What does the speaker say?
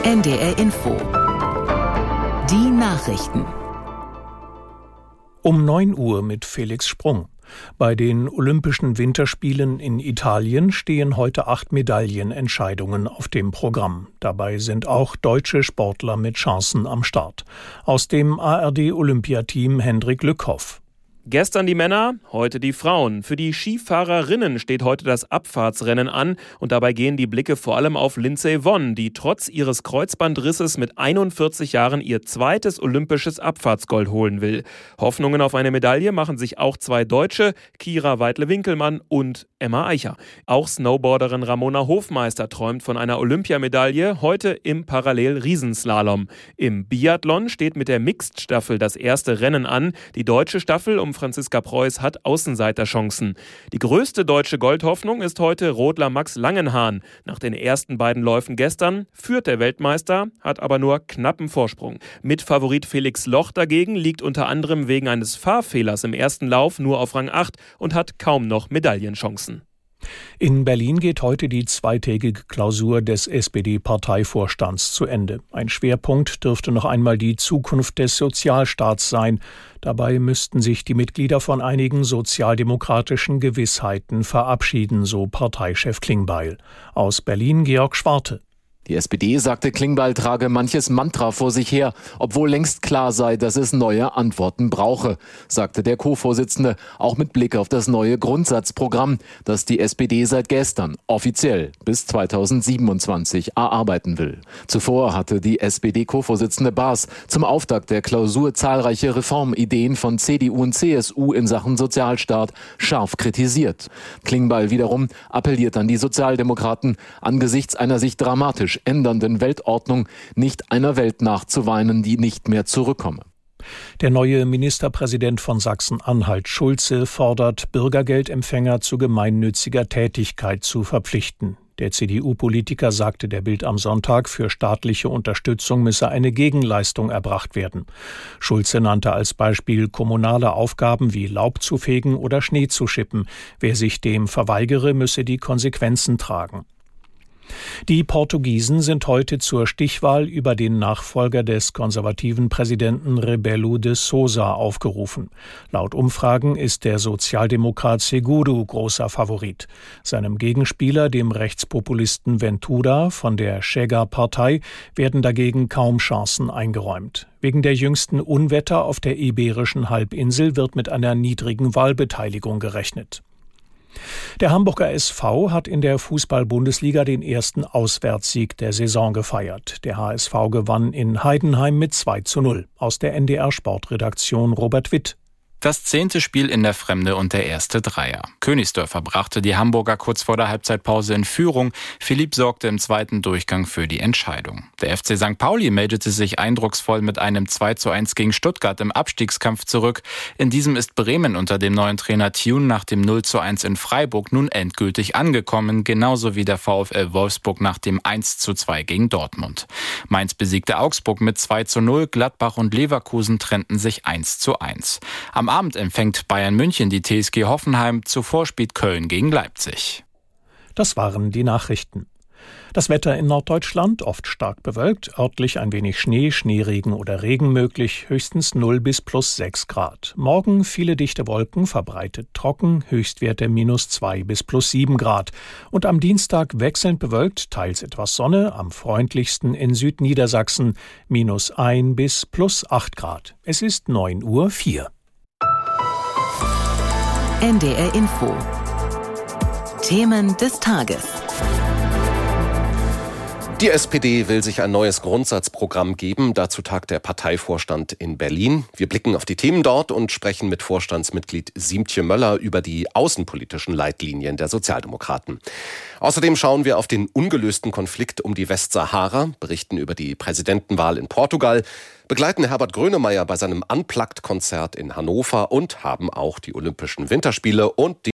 NDR Info. Die Nachrichten. Um 9 Uhr mit Felix Sprung. Bei den Olympischen Winterspielen in Italien stehen heute 8 Medaillenentscheidungen auf dem Programm. Dabei sind auch deutsche Sportler mit Chancen am Start. Aus dem ARD-Olympiateam Hendrik Lückhoff. Gestern die Männer, heute die Frauen. Für die Skifahrerinnen steht heute das Abfahrtsrennen an und dabei gehen die Blicke vor allem auf Lindsey Vonn, die trotz ihres Kreuzbandrisses mit 41 Jahren ihr zweites olympisches Abfahrtsgold holen will. Hoffnungen auf eine Medaille machen sich auch 2 Deutsche, Kira Weidle-Winkelmann und Emma Eicher. Auch Snowboarderin Ramona Hofmeister träumt von einer Olympiamedaille, heute im Parallel-Riesenslalom. Im Biathlon steht mit der Mixed-Staffel das erste Rennen an. Die deutsche Staffel um Franziska Preuß hat Außenseiterchancen. Die größte deutsche Goldhoffnung ist heute Rodler Max Langenhahn. Nach den ersten beiden Läufen gestern führt der Weltmeister, hat aber nur knappen Vorsprung. Mitfavorit Felix Loch dagegen liegt unter anderem wegen eines Fahrfehlers im ersten Lauf nur auf Rang 8 und hat kaum noch Medaillenchancen. In Berlin geht heute die zweitägige Klausur des SPD-Parteivorstands zu Ende. Ein Schwerpunkt dürfte noch einmal die Zukunft des Sozialstaats sein. Dabei müssten sich die Mitglieder von einigen sozialdemokratischen Gewissheiten verabschieden, so Parteichef Klingbeil. Aus Berlin Georg Schwarte. Die SPD, sagte Klingbeil, trage manches Mantra vor sich her, obwohl längst klar sei, dass es neue Antworten brauche, sagte der Co-Vorsitzende, auch mit Blick auf das neue Grundsatzprogramm, das die SPD seit gestern offiziell bis 2027 erarbeiten will. Zuvor hatte die SPD-Co-Vorsitzende Baas zum Auftakt der Klausur zahlreiche Reformideen von CDU und CSU in Sachen Sozialstaat scharf kritisiert. Klingbeil wiederum appelliert an die Sozialdemokraten, angesichts einer sich dramatisch ändernden Weltordnung nicht einer Welt nachzuweinen, die nicht mehr zurückkomme. Der neue Ministerpräsident von Sachsen-Anhalt, Schulze, fordert, Bürgergeldempfänger zu gemeinnütziger Tätigkeit zu verpflichten. Der CDU-Politiker sagte der Bild am Sonntag, für staatliche Unterstützung müsse eine Gegenleistung erbracht werden. Schulze nannte als Beispiel kommunale Aufgaben wie Laub zu fegen oder Schnee zu schippen. Wer sich dem verweigere, müsse die Konsequenzen tragen. Die Portugiesen sind heute zur Stichwahl über den Nachfolger des konservativen Präsidenten Rebelo de Sousa aufgerufen. Laut Umfragen ist der Sozialdemokrat Seguro großer Favorit. Seinem Gegenspieler, dem Rechtspopulisten Ventura von der Chega-Partei, werden dagegen kaum Chancen eingeräumt. Wegen der jüngsten Unwetter auf der Iberischen Halbinsel wird mit einer niedrigen Wahlbeteiligung gerechnet. Der Hamburger SV hat in der Fußball-Bundesliga den ersten Auswärtssieg der Saison gefeiert. Der HSV gewann in Heidenheim mit 2:0. Aus der NDR-Sportredaktion Robert Witt. Das 10. Spiel in der Fremde und der erste Dreier. Königsdörfer brachte die Hamburger kurz vor der Halbzeitpause in Führung. Philipp sorgte im zweiten Durchgang für die Entscheidung. Der FC St. Pauli meldete sich eindrucksvoll mit einem 2:1 gegen Stuttgart im Abstiegskampf zurück. In diesem ist Bremen unter dem neuen Trainer Thune nach dem 0:1 in Freiburg nun endgültig angekommen, genauso wie der VfL Wolfsburg nach dem 1:2 gegen Dortmund. Mainz besiegte Augsburg mit 2:0, Gladbach und Leverkusen trennten sich 1:1. Am Abend empfängt Bayern München die TSG Hoffenheim, zuvor spielt Köln gegen Leipzig. Das waren die Nachrichten. Das Wetter in Norddeutschland oft stark bewölkt, örtlich ein wenig Schnee, Schneeregen oder Regen möglich, höchstens 0 bis +6 Grad. Morgen viele dichte Wolken, verbreitet trocken, Höchstwerte -2 bis +7 Grad. Und am Dienstag wechselnd bewölkt, teils etwas Sonne, am freundlichsten in Südniedersachsen, -1 bis +8 Grad. Es ist 9:04 Uhr. NDR Info. Themen des Tages. Die SPD will sich ein neues Grundsatzprogramm geben. Dazu tagt der Parteivorstand in Berlin. Wir blicken auf die Themen dort und sprechen mit Vorstandsmitglied Siemtje Möller über die außenpolitischen Leitlinien der Sozialdemokraten. Außerdem schauen wir auf den ungelösten Konflikt um die Westsahara, berichten über die Präsidentenwahl in Portugal, begleiten Herbert Grönemeyer bei seinem Unplugged-Konzert in Hannover und haben auch die Olympischen Winterspiele und die